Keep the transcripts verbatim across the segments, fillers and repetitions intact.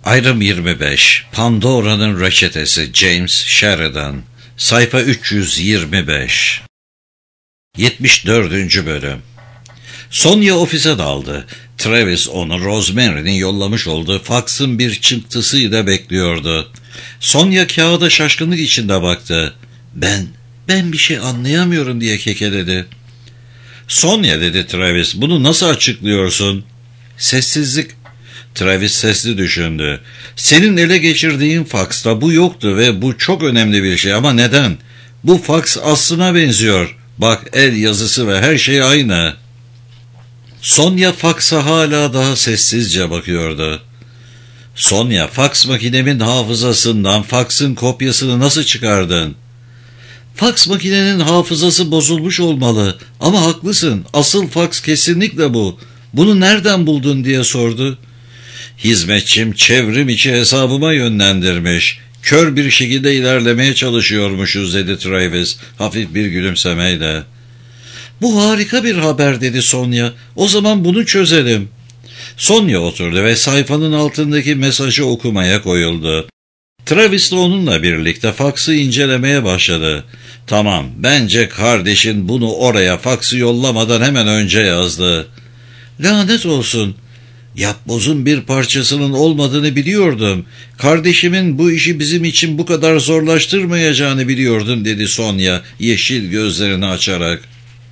Ayrım yirmi beş. Pandora'nın Reçetesi. James Sheridan. Sayfa üç yüz yirmi beş. yetmiş dördüncü bölüm. Sonya ofise daldı. Travis onu Rosemary'nin yollamış olduğu faksın bir çıktısıyla bekliyordu. Sonya kağıda şaşkınlık içinde baktı. Ben, ben bir şey anlayamıyorum diye kekeledi. Sonya, dedi Travis, bunu nasıl açıklıyorsun? Sessizlik. Travis sesli düşündü. Senin ele geçirdiğin faksta bu yoktu ve bu çok önemli bir şey, ama neden? Bu faks aslına benziyor. Bak, el yazısı ve her şey aynı. Sonya faksa hala daha sessizce bakıyordu. Sonya, faks makinemin hafızasından faksın kopyasını nasıl çıkardın? Faks makinenin hafızası bozulmuş olmalı, ama haklısın, asıl faks kesinlikle bu. Bunu nereden buldun diye sordu. Hizmetçim çevrim içi hesabıma yönlendirmiş. Kör bir şekilde ilerlemeye çalışıyormuşuz, dedi Travis hafif bir gülümsemeyle. Bu harika bir haber, dedi Sonya. O zaman bunu çözelim. Sonya oturdu ve sayfanın altındaki mesajı okumaya koyuldu. Travis de onunla birlikte faksı incelemeye başladı. Tamam, bence kardeşin bunu oraya faksı yollamadan hemen önce yazdı. Lanet olsun. Yapbozun bir parçasının olmadığını biliyordum. Kardeşimin bu işi bizim için bu kadar zorlaştırmayacağını biliyordum, dedi Sonya yeşil gözlerini açarak.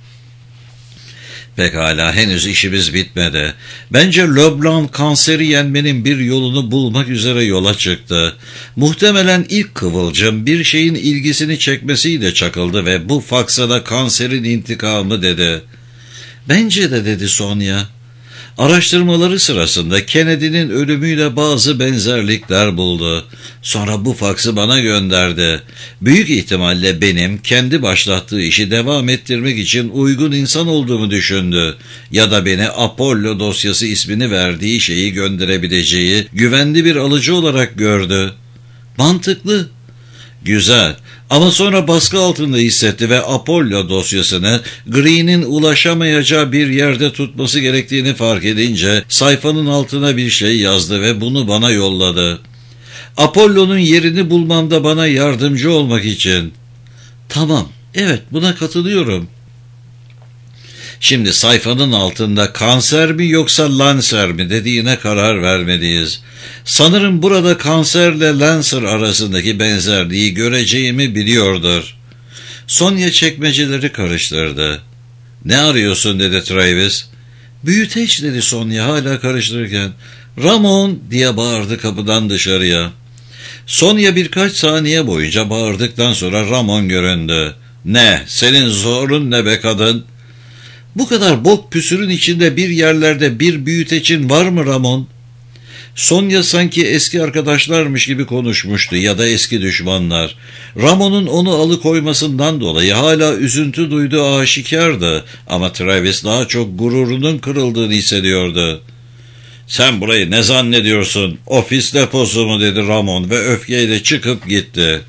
Pekala, henüz işimiz bitmedi. Bence Leblanc kanseri yenmenin bir yolunu bulmak üzere yola çıktı. Muhtemelen ilk kıvılcım bir şeyin ilgisini çekmesiyle çakıldı ve bu faksa da kanserin intikamı, dedi. Bence de, dedi Sonya. Araştırmaları sırasında Kennedy'nin ölümüyle bazı benzerlikler buldu. Sonra bu faksı bana gönderdi. Büyük ihtimalle benim kendi başlattığı işi devam ettirmek için uygun insan olduğumu düşündü. Ya da beni Apollo dosyası ismini verdiği şeyi gönderebileceği güvenli bir alıcı olarak gördü. Mantıklı. Güzel. Ama sonra baskı altında hissetti ve Apollo dosyasını Green'in ulaşamayacağı bir yerde tutması gerektiğini fark edince sayfanın altına bir şey yazdı ve bunu bana yolladı. Apollo'nun yerini bulmamda bana yardımcı olmak için. Tamam, evet, buna katılıyorum. Şimdi sayfanın altında kanser mi yoksa Lancer mi dediğine karar vermeliyiz. Sanırım burada kanserle Lancer arasındaki benzerliği göreceğimi biliyordur. Sonya çekmeceleri karıştırdı. Ne arıyorsun, dedi Travis. Büyüteç, dedi Sonya hala karıştırırken. Ramon, diye bağırdı kapıdan dışarıya. Sonya birkaç saniye boyunca bağırdıktan sonra Ramon göründü. Ne, senin zorun ne be kadın? Bu kadar bok püsürün içinde bir yerlerde bir büyüteçin var mı Ramon? Sonya sanki eski arkadaşlarmış gibi konuşmuştu ya da eski düşmanlar. Ramon'un onu alıkoymasından dolayı hala üzüntü duyduğu aşikardı, ama Travis daha çok gururunun kırıldığını hissediyordu. Sen burayı ne zannediyorsun? Ofis deposu mu, dedi Ramon ve öfkeyle çıkıp gitti.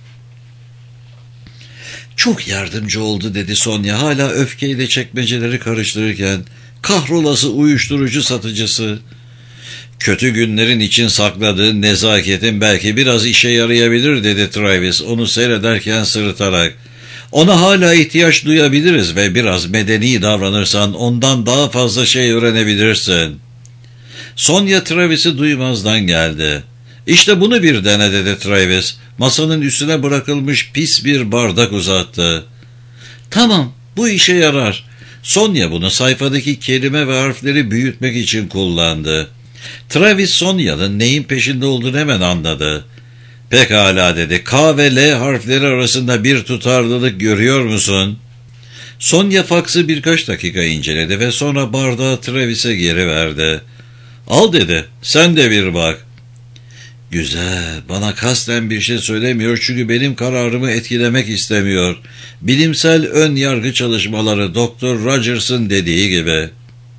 Çok yardımcı oldu, dedi Sonya hala öfkeyle çekmeceleri karıştırırken. Kahrolası uyuşturucu satıcısı. Kötü günlerin için sakladığın nezaketin belki biraz işe yarayabilir, dedi Travis onu seyrederken sırıtarak. Ona hala ihtiyaç duyabiliriz ve biraz medeni davranırsan ondan daha fazla şey öğrenebilirsin. Sonya Travis'i duymazdan geldi. İşte bunu bir dene, dedi Travis. Masanın üstüne bırakılmış pis bir bardak uzattı. Tamam, bu işe yarar. Sonya bunu sayfadaki kelime ve harfleri büyütmek için kullandı. Travis Sonya'nın neyin peşinde olduğunu hemen anladı. Pekala, dedi. K ve L harfleri arasında bir tutarlılık görüyor musun? Sonya faksı birkaç dakika inceledi ve sonra bardağı Travis'e geri verdi. Al, dedi. Sen de bir bak. Güzel, bana kasten bir şey söylemiyor çünkü benim kararımı etkilemek istemiyor. Bilimsel ön yargı çalışmaları, Doktor Rogers'ın dediği gibi.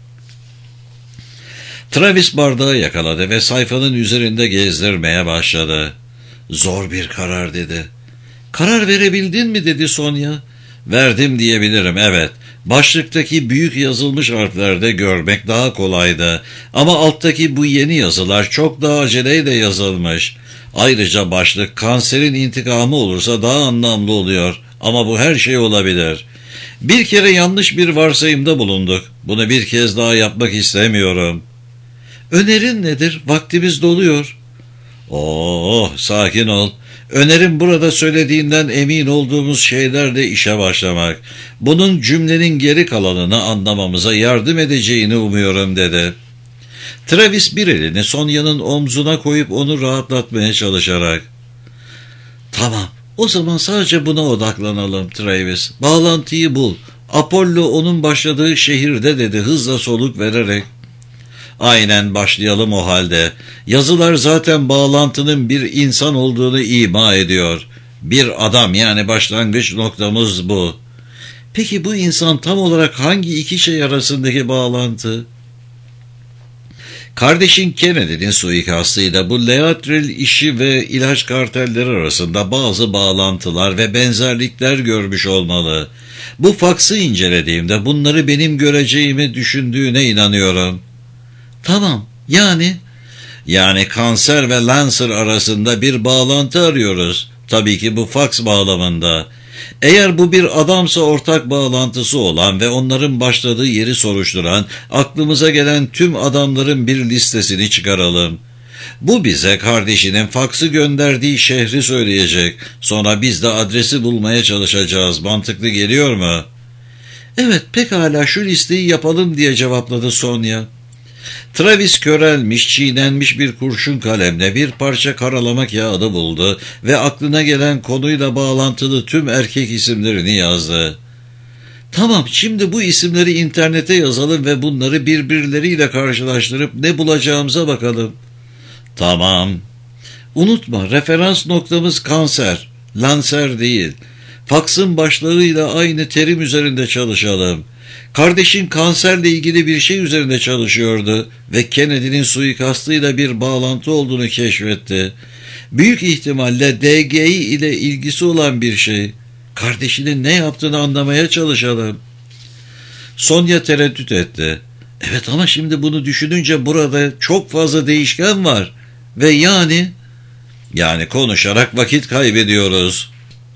Travis bardağı yakaladı ve sayfanın üzerinde gezdirmeye başladı. Zor bir karar, dedi. Karar verebildin mi, dedi Sonya. Verdim diyebilirim, evet. Başlıktaki büyük yazılmış harflerde görmek daha kolaydı. Ama alttaki bu yeni yazılar çok daha aceleyle yazılmış. Ayrıca başlık kanserin intikamı olursa daha anlamlı oluyor. Ama bu her şey olabilir. Bir kere yanlış bir varsayımda bulunduk. Bunu bir kez daha yapmak istemiyorum. Önerin nedir? Vaktimiz doluyor. Oh, sakin ol. Önerim burada söylediğinden emin olduğumuz şeylerle işe başlamak. Bunun cümlenin geri kalanını anlamamıza yardım edeceğini umuyorum dedi. Travis bir elini Sonya'nın omzuna koyup onu rahatlatmaya çalışarak. Tamam, o zaman sadece buna odaklanalım Travis. Bağlantıyı bul. Apollo onun başladığı şehirde dedi hızla soluk vererek. Aynen, başlayalım o halde. Yazılar zaten bağlantının bir insan olduğunu ima ediyor. Bir adam, yani başlangıç noktamız bu. Peki bu insan tam olarak hangi iki şey arasındaki bağlantı? Kardeşin Kennedy'nin suikastıyla bu Leatril işi ve ilaç kartelleri arasında bazı bağlantılar ve benzerlikler görmüş olmalı. Bu faksı incelediğimde bunları benim göreceğimi düşündüğüne inanıyorum. Tamam, yani? Yani kanser ve Lancer arasında bir bağlantı arıyoruz. Tabii ki bu faks bağlamında. Eğer bu bir adamsa ortak bağlantısı olan ve onların başladığı yeri soruşturan, aklımıza gelen tüm adamların bir listesini çıkaralım. Bu bize kardeşinin faksı gönderdiği şehri söyleyecek. Sonra biz de adresi bulmaya çalışacağız. Mantıklı geliyor mu? Evet, pekala, şu listeyi yapalım diye cevapladı Sonya. Travis körelmiş, çiğnenmiş bir kurşun kalemle bir parça karalama kağıdı buldu ve aklına gelen konuyla bağlantılı tüm erkek isimlerini yazdı. Tamam, şimdi bu isimleri internete yazalım ve bunları birbirleriyle karşılaştırıp ne bulacağımıza bakalım. Tamam. Unutma, referans noktamız kanser, Lancer değil. Faksın başlığıyla aynı terim üzerinde çalışalım. Kardeşin kanserle ilgili bir şey üzerinde çalışıyordu ve Kennedy'nin suikastıyla bir bağlantı olduğunu keşfetti. Büyük ihtimalle D G I ile ilgisi olan bir şey. Kardeşinin ne yaptığını anlamaya çalışalım. Sonya tereddüt etti. Evet, ama şimdi bunu düşününce burada çok fazla değişken var. Ve yani... Yani konuşarak vakit kaybediyoruz.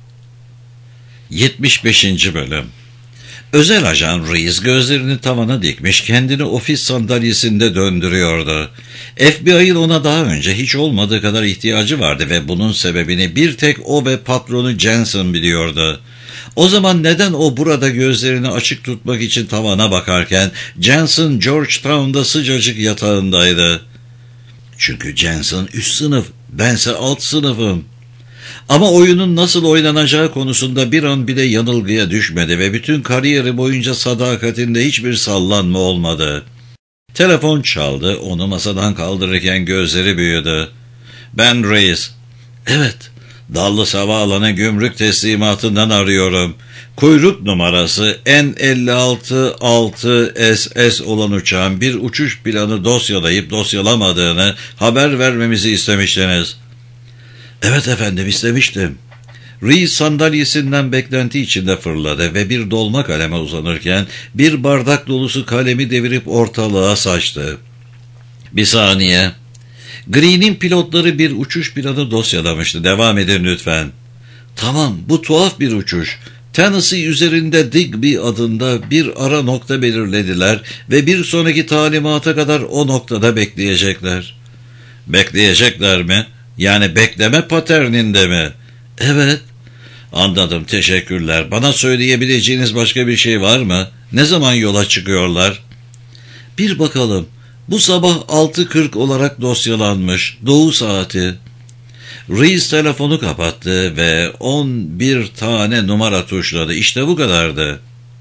yetmiş beşinci Bölüm. Özel ajan Reis gözlerini tavana dikmiş, kendini ofis sandalyesinde döndürüyordu. F B I'ın ona daha önce hiç olmadığı kadar ihtiyacı vardı ve bunun sebebini bir tek o ve patronu Jensen biliyordu. O zaman neden o burada gözlerini açık tutmak için tavana bakarken Jensen Georgetown'da sıcacık yatağındaydı? Çünkü Jensen üst sınıf, bense alt sınıfım. Ama oyunun nasıl oynanacağı konusunda bir an bile yanılgıya düşmedi ve bütün kariyeri boyunca sadakatinde hiçbir sallanma olmadı. Telefon çaldı, onu masadan kaldırırken gözleri büyüdü. Ben Reis. Evet, Dallas Havaalanı gümrük teslimatından arıyorum. Kuyruk numarası N elli altı altı S S olan uçağın bir uçuş planı dosyalayıp dosyalamadığını haber vermemizi istemiştiniz. Evet efendim, istemiştim. Reis sandalyesinden beklenti içinde fırladı ve bir dolma kaleme uzanırken bir bardak dolusu kalemi devirip ortalığa saçtı. Bir saniye. Green'in pilotları bir uçuş planı dosyalamıştı. Devam edin lütfen. Tamam, bu tuhaf bir uçuş. Tennessee üzerinde Digby adında bir ara nokta belirlediler ve bir sonraki talimata kadar o noktada bekleyecekler. Bekleyecekler mi? Yani bekleme paterninde mi? Evet. Anladım, teşekkürler. Bana söyleyebileceğiniz başka bir şey var mı? Ne zaman yola çıkıyorlar? Bir bakalım. Bu sabah altı kırk olarak dosyalanmış. Doğu saati. Reis telefonu kapattı ve on bir tane numara tuşladı. İşte bu kadardı.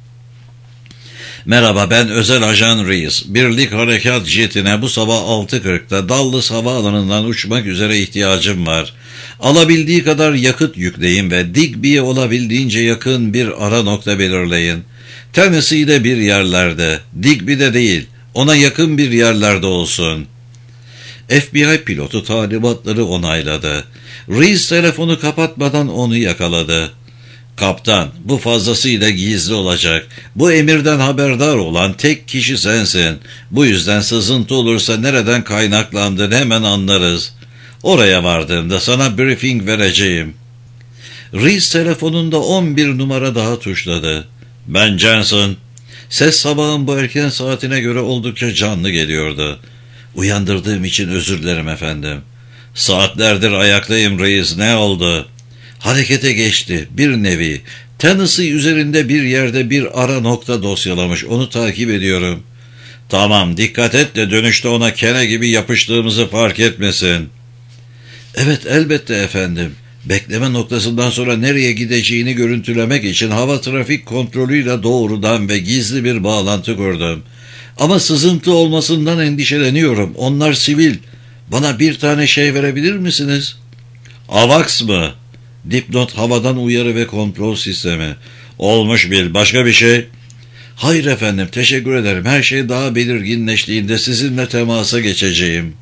Merhaba, ben özel ajan Reis. Birlik harekat jetine bu sabah altı kırkta Dallas Havaalanı'ndan uçmak üzere ihtiyacım var. Alabildiği kadar yakıt yükleyin ve Digby'ye olabildiğince yakın bir ara nokta belirleyin. Tennessee'de bir yerlerde, Digby'de değil, ona yakın bir yerlerde olsun. F B I pilotu talimatları onayladı. Reis telefonu kapatmadan onu yakaladı. Kaptan, bu fazlasıyla gizli olacak. Bu emirden haberdar olan tek kişi sensin. Bu yüzden sızıntı olursa nereden kaynaklandığını hemen anlarız. Oraya vardığımda sana briefing vereceğim. Reese telefonunda on bir numara daha tuşladı. Ben Jensen. Ses sabahın bu erken saatine göre oldukça canlı geliyordu. Uyandırdığım için özür dilerim efendim. Saatlerdir ayaktayım Reis, ne oldu? Harekete geçti bir nevi. Tennessee üzerinde bir yerde bir ara nokta dosyalamış, onu takip ediyorum. Tamam, dikkat et de dönüşte ona kene gibi yapıştığımızı fark etmesin. Evet, elbette efendim. Bekleme noktasından sonra nereye gideceğini görüntülemek için hava trafik kontrolüyle doğrudan ve gizli bir bağlantı kurdum. Ama sızıntı olmasından endişeleniyorum. Onlar sivil. Bana bir tane şey verebilir misiniz? AVAX mı? Dipnot havadan uyarı ve kontrol sistemi. Olmuş bil. Başka bir şey? Hayır efendim, teşekkür ederim. Her şey daha belirginleştiğinde sizinle temasa geçeceğim.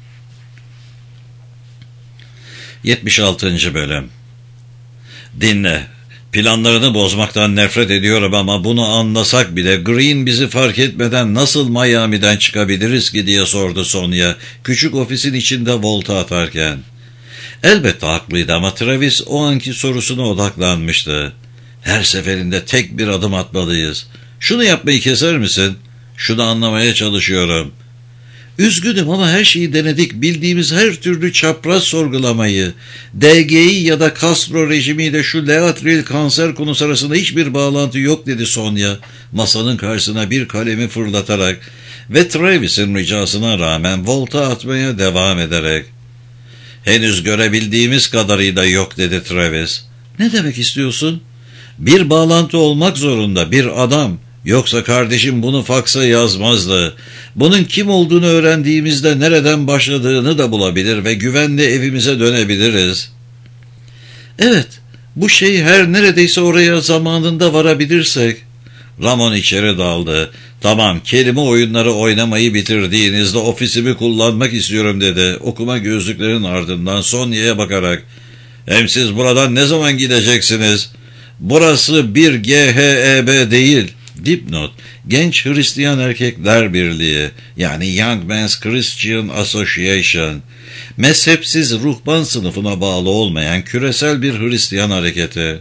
yetmiş altıncı Bölüm. Dinle. Planlarını bozmaktan nefret ediyorum ama bunu anlasak bile Green bizi fark etmeden nasıl Miami'den çıkabiliriz ki diye sordu Sonya, küçük ofisin içinde volta atarken. Elbette haklıydı ama Travis o anki sorusuna odaklanmıştı. Her seferinde tek bir adım atmalıyız. Şunu yapmayı keser misin? Şunu anlamaya çalışıyorum. Üzgünüm ama her şeyi denedik. Bildiğimiz her türlü çapraz sorgulamayı. D G'yi ya da Castro rejimiyle şu Leatril kanser konusu arasında hiçbir bağlantı yok dedi Sonya, masanın karşısına bir kalemi fırlatarak ve Travis'in ricasına rağmen volta atmaya devam ederek. Henüz görebildiğimiz kadarıyla yok dedi Travis. Ne demek istiyorsun? Bir bağlantı olmak zorunda, bir adam. Yoksa kardeşim bunu faksa yazmazdı. Bunun kim olduğunu öğrendiğimizde nereden başladığını da bulabilir ve güvenli evimize dönebiliriz. Evet, bu şey her neredeyse oraya zamanında varabilirsek. Ramon içeri daldı. Tamam, kelime oyunları oynamayı bitirdiğinizde ofisimi kullanmak istiyorum dedi. Okuma gözlüklerin ardından Sonya'ya bakarak. Hem siz buradan ne zaman gideceksiniz? Burası bir G H E B değil. Dipnot, Genç Hristiyan Erkekler Birliği, yani Young Men's Christian Association, mezhepsiz ruhban sınıfına bağlı olmayan küresel bir Hristiyan hareketi.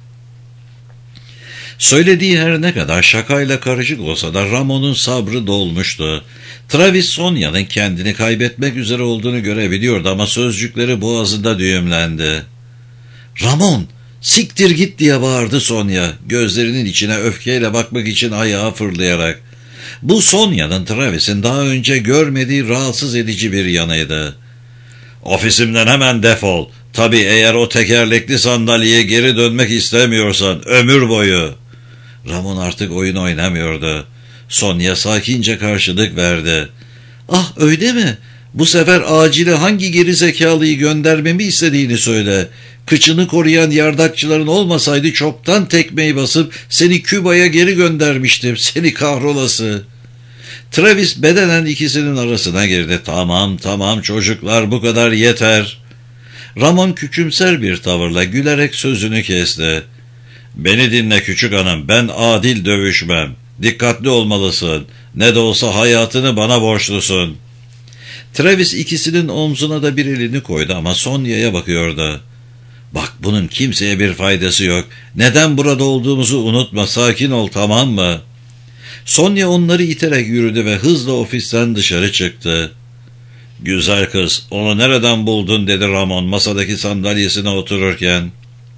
Söylediği her ne kadar şakayla karışık olsa da Ramon'un sabrı dolmuştu. Travis Sonya'nın kendini kaybetmek üzere olduğunu görebiliyordu ama sözcükleri boğazında düğümlendi. Ramon! Siktir git diye bağırdı Sonya, gözlerinin içine öfkeyle bakmak için ayağa fırlayarak. Bu Sonya'nın Travis'in daha önce görmediği rahatsız edici bir yanıydı. Ofisimden hemen defol. Tabii eğer o tekerlekli sandalyeye geri dönmek istemiyorsan ömür boyu. Ramon artık oyun oynamıyordu. Sonya sakince karşılık verdi. Ah öyle mi? Bu sefer acile hangi geri zekalıyı göndermemi istediğini söyle. Kıçını koruyan yardakçıların olmasaydı çoktan tekmeyi basıp seni Küba'ya geri göndermiştim. Seni kahrolası. Travis bedenen ikisinin arasına girdi. Tamam tamam çocuklar, bu kadar yeter. Ramon küçümser bir tavırla gülerek sözünü kesti. Beni dinle küçük hanım, ben adil dövüşmem. Dikkatli olmalısın. Ne de olsa hayatını bana borçlusun. Travis ikisinin omzuna da bir elini koydu ama Sonya'ya bakıyordu. Bak, bunun kimseye bir faydası yok. Neden burada olduğumuzu unutma, sakin ol, tamam mı? Sonya onları iterek yürüdü ve hızla ofisten dışarı çıktı. Güzel kız, onu nereden buldun dedi Ramon masadaki sandalyesine otururken.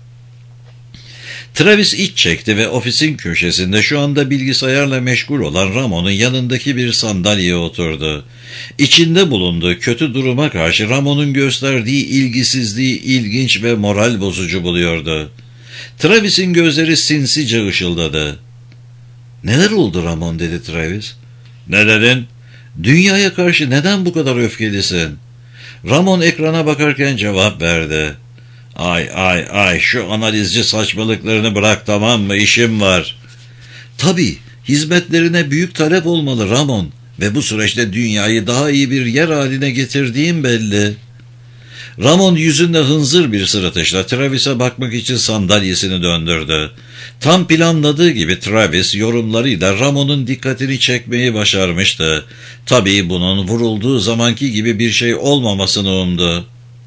Travis iç çekti ve ofisin köşesinde şu anda bilgisayarla meşgul olan Ramon'un yanındaki bir sandalyeye oturdu. İçinde bulunduğu kötü duruma karşı Ramon'un gösterdiği ilgisizliği ilginç ve moral bozucu buluyordu. Travis'in gözleri sinsice ışıldadı. "Neler oldu Ramon?" dedi Travis. "Ne dedin?" "Dünyaya karşı neden bu kadar öfkelisin?" Ramon ekrana bakarken cevap verdi. Ay ay ay şu analizci saçmalıklarını bırak, tamam mı? İşim var. Tabii, hizmetlerine büyük talep olmalı Ramon ve bu süreçte dünyayı daha iyi bir yer haline getirdiğim belli. Ramon yüzünde hınzır bir sırıtışla Travis'e bakmak için sandalyesini döndürdü. Tam planladığı gibi Travis yorumlarıyla Ramon'un dikkatini çekmeyi başarmıştı. Tabii bunun vurulduğu zamanki gibi bir şey olmamasını umdu.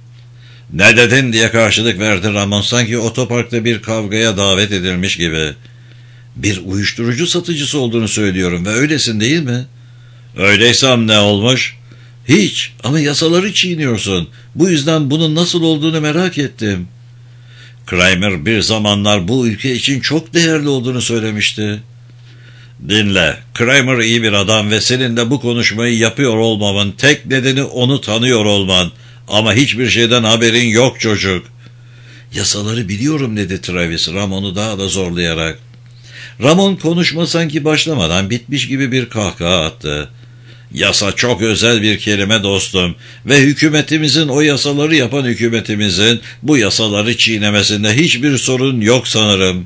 "Ne dedin?" diye karşılık verdi Ramon, sanki otoparkta bir kavgaya davet edilmiş gibi. "Bir uyuşturucu satıcısı olduğunu söylüyorum ve öylesin değil mi?" "Öyleysem ne olmuş?" "Hiç, ama yasaları çiğniyorsun. Bu yüzden bunun nasıl olduğunu merak ettim." Kramer bir zamanlar bu ülke için çok değerli olduğunu söylemişti. "Dinle, Kramer iyi bir adam ve senin de bu konuşmayı yapıyor olmamın tek nedeni onu tanıyor olman. Ama hiçbir şeyden haberin yok çocuk." "Yasaları biliyorum," dedi Travis, Ramon'u daha da zorlayarak. Ramon konuşma sanki başlamadan bitmiş gibi bir kahkaha attı. "Yasa çok özel bir kelime dostum ve hükümetimizin, o yasaları yapan hükümetimizin bu yasaları çiğnemesinde hiçbir sorun yok sanırım."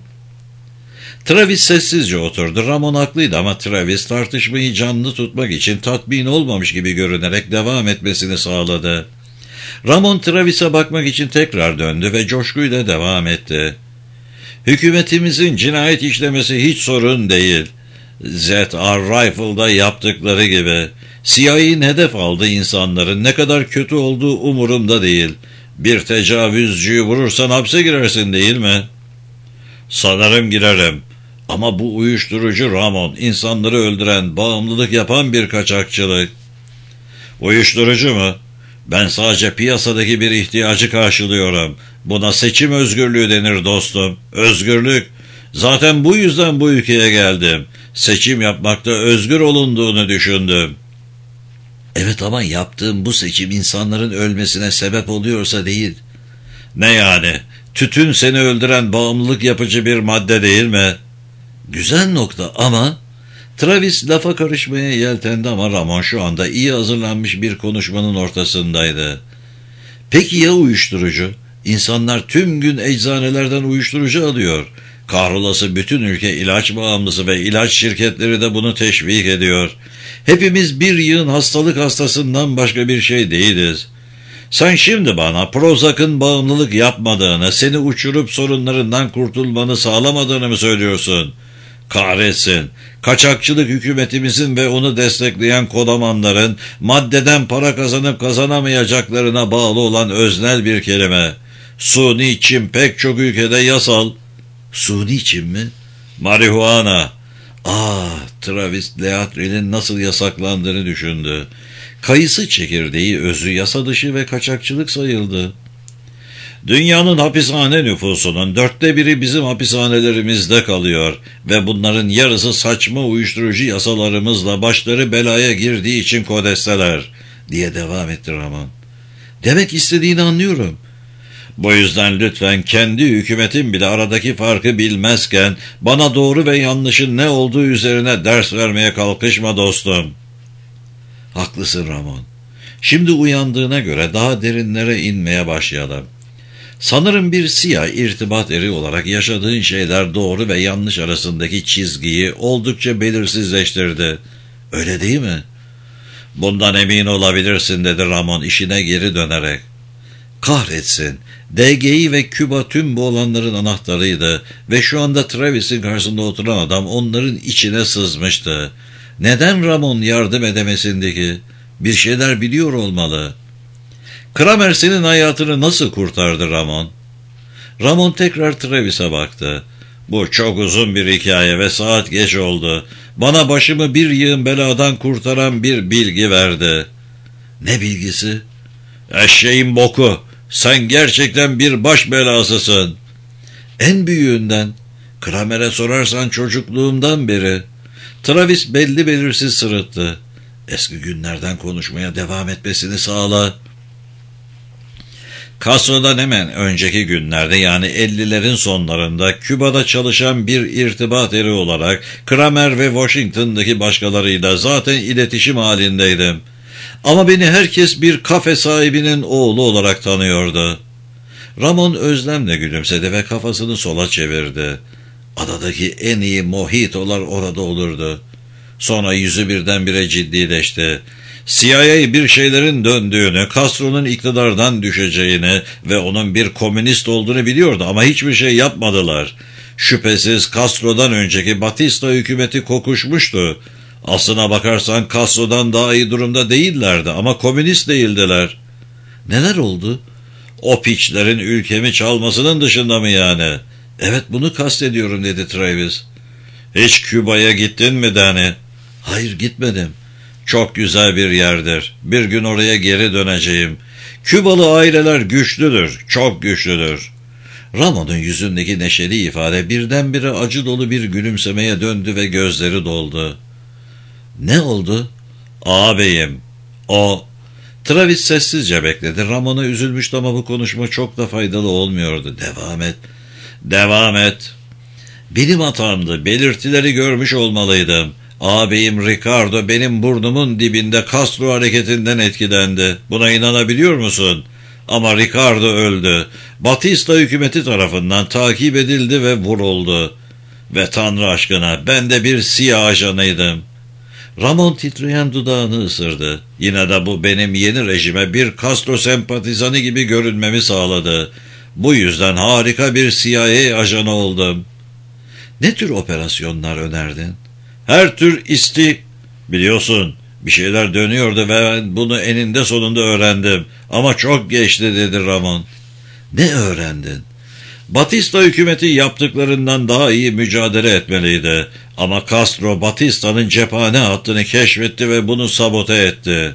Travis sessizce oturdu. Ramon haklıydı ama Travis tartışmayı canlı tutmak için tatmin olmamış gibi görünerek devam etmesini sağladı. Ramon Travis'e bakmak için tekrar döndü ve coşkuyla devam etti. "Hükümetimizin cinayet işlemesi hiç sorun değil. Z R Rifle'da yaptıkları gibi. C I A'nin hedef aldığı insanların ne kadar kötü olduğu umurumda değil. Bir tecavüzcüyü vurursan hapse girersin değil mi?" "Sanırım girerim. Ama bu uyuşturucu Ramon, insanları öldüren, bağımlılık yapan bir kaçakçılık." "Uyuşturucu mu? Ben sadece piyasadaki bir ihtiyacı karşılıyorum. Buna seçim özgürlüğü denir dostum. Özgürlük. Zaten bu yüzden bu ülkeye geldim. Seçim yapmakta özgür olunduğunu düşündüm." "Evet, ama yaptığım bu seçim insanların ölmesine sebep oluyorsa değil." "Ne yani? Tütün seni öldüren bağımlılık yapıcı bir madde değil mi?" "Güzel nokta ama..." Travis lafa karışmaya yeltendi ama Ramon şu anda iyi hazırlanmış bir konuşmanın ortasındaydı. "Peki ya uyuşturucu? İnsanlar tüm gün eczanelerden uyuşturucu alıyor. Kahrolası bütün ülke ilaç bağımlısı ve ilaç şirketleri de bunu teşvik ediyor. Hepimiz bir yığın hastalık hastasından başka bir şey değiliz. Sen şimdi bana Prozac'ın bağımlılık yapmadığını, seni uçurup sorunlarından kurtulmanı sağlamadığını mı söylüyorsun? Kahretsin, kaçakçılık hükümetimizin ve onu destekleyen kodamanların maddeden para kazanıp kazanamayacaklarına bağlı olan öznel bir kelime. Suni çim pek çok ülkede yasal." "Suni çim mi?" "Marihuana." Ah, Travis Leatre'nin nasıl yasaklandığını düşündü. Kayısı çekirdeği özü yasa dışı ve kaçakçılık sayıldı. "Dünyanın hapishane nüfusunun dörtte biri bizim hapishanelerimizde kalıyor ve bunların yarısı saçma uyuşturucu yasalarımızla başları belaya girdiği için kodesteler," diye devam etti Ramon. "Demek istediğini anlıyorum." "Bu yüzden lütfen kendi hükümetin bile aradaki farkı bilmezken bana doğru ve yanlışın ne olduğu üzerine ders vermeye kalkışma dostum." "Haklısın Ramon. Şimdi uyandığına göre daha derinlere inmeye başlayalım. Sanırım bir siyah irtibat eri olarak yaşadığın şeyler doğru ve yanlış arasındaki çizgiyi oldukça belirsizleştirdi. Öyle değil mi?" "Bundan emin olabilirsin," dedi Ramon işine geri dönerek. Kahretsin. D G'yi ve Küba tüm bu olanların anahtarıydı ve şu anda Travis'in karşısında oturan adam onların içine sızmıştı. Neden Ramon yardım edemesindi ki? Bir şeyler biliyor olmalı. "Kramer senin hayatını nasıl kurtardı Ramon?" Ramon tekrar Travis'e baktı. "Bu çok uzun bir hikaye ve saat geç oldu. Bana başımı bir yığın beladan kurtaran bir bilgi verdi." "Ne bilgisi?" "Eşeğin boku. Sen gerçekten bir baş belasısın." "En büyüğünden. Kramer'e sorarsan çocukluğumdan beri." Travis belli belirsiz sırıttı. "Eski günlerden konuşmaya devam etmesini sağla." Castro'dan hemen önceki günlerde, yani ellilerin sonlarında Küba'da çalışan bir irtibat eri olarak Kramer ve Washington'daki başkalarıyla zaten iletişim halindeydim. Ama beni herkes bir kafe sahibinin oğlu olarak tanıyordu. Ramon özlemle gülümsedi ve kafasını sola çevirdi. Adadaki en iyi mojitolar orada olurdu. Sonra yüzü birdenbire ciddileşti. C I A bir şeylerin döndüğünü, Castro'nun iktidardan düşeceğini ve onun bir komünist olduğunu biliyordu ama hiçbir şey yapmadılar. Şüphesiz Castro'dan önceki Batista hükümeti kokuşmuştu. Aslına bakarsan Castro'dan daha iyi durumda değillerdi ama komünist değildiler. Neler oldu? O piçlerin ülkemi çalmasının dışında mı yani? Evet, bunu kastediyorum dedi Travis. Hiç Küba'ya gittin mi Danny? Hayır, gitmedim. Çok güzel bir yerdir. Bir gün oraya geri döneceğim. Kübalı aileler güçlüdür, çok güçlüdür. Ramon'un yüzündeki neşeli ifade birdenbire acı dolu bir gülümsemeye döndü ve gözleri doldu. Ne oldu? Ağabeyim, o... Travis sessizce bekledi. Ramon'a üzülmüştü ama bu konuşma çok da faydalı olmuyordu. Devam et. Devam et. Benim hatamdı. Belirtileri görmüş olmalıydım. Ağabeyim Ricardo benim burnumun dibinde Castro hareketinden etkilendi. Buna inanabiliyor musun? Ama Ricardo öldü. Batista hükümeti tarafından takip edildi ve vuruldu. Ve Tanrı aşkına ben de bir siyah ajanıydım. Ramon titreyen dudağını ısırdı. Yine de bu benim yeni rejime bir Castro sempatizanı gibi görünmemi sağladı. Bu yüzden harika bir C I A ajanı oldum. Ne tür operasyonlar önerdin? Her tür isti... Biliyorsun, bir şeyler dönüyordu ve ben bunu eninde sonunda öğrendim. Ama çok geçti dedi Ramon. Ne öğrendin? Batista hükümeti yaptıklarından daha iyi mücadele etmeliydi. Ama Castro Batista'nın cephane hattını keşfetti ve bunu sabote etti.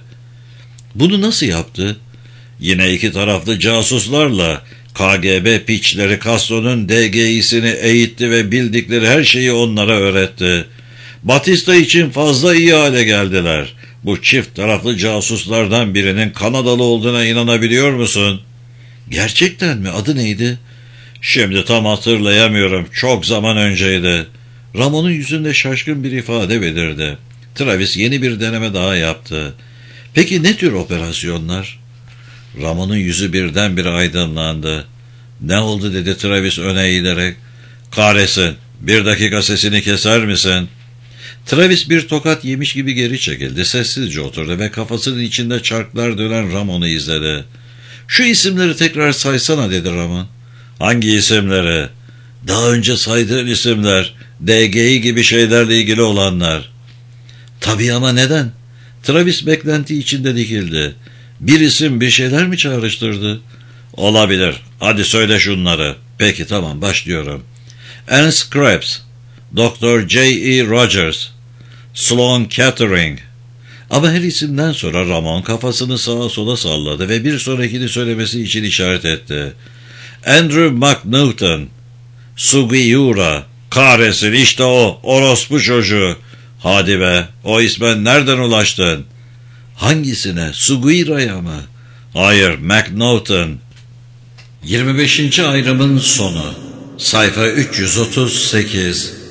Bunu nasıl yaptı? Yine iki taraflı casuslarla. K G B piçleri Castro'nun D G İ'sini eğitti ve bildikleri her şeyi onlara öğretti. Batista için fazla iyi hale geldiler. Bu çift taraflı casuslardan birinin Kanadalı olduğuna inanabiliyor musun? Gerçekten mi? Adı neydi? Şimdi tam hatırlayamıyorum. Çok zaman önceydi. Ramon'un yüzünde şaşkın bir ifade belirdi. Travis yeni bir deneme daha yaptı. Peki ne tür operasyonlar? Ramon'un yüzü birdenbire aydınlandı. Ne oldu dedi Travis öne eğilerek. Kahretsin, bir dakika sesini keser misin? Travis bir tokat yemiş gibi geri çekildi. Sessizce oturdu ve kafasının içinde çarklar dönen Ramon'u izledi. Şu isimleri tekrar saysana dedi Ramon. Hangi isimleri? Daha önce saydığın isimler. D G İ gibi şeylerle ilgili olanlar. Tabii ama neden? Travis beklenti içinde dikildi. Bir isim bir şeyler mi çağrıştırdı? Olabilir. Hadi söyle şunları. Peki tamam, başlıyorum. Ernst Krebs, Doktor J E Rogers, Sloan Kettering. Ama her isimden sonra Ramon kafasını sağa sola salladı ve bir sonrakini söylemesi için işaret etti. Andrew McNaughton, Sugiura, kahretsin işte o, orospu çocuğu. Hadi be, o isme nereden ulaştın? Hangisine, Sugiura'ya mı? Hayır, McNaughton. yirmi beşinci ayrımın sonu. Sayfa üç yüz otuz sekiz.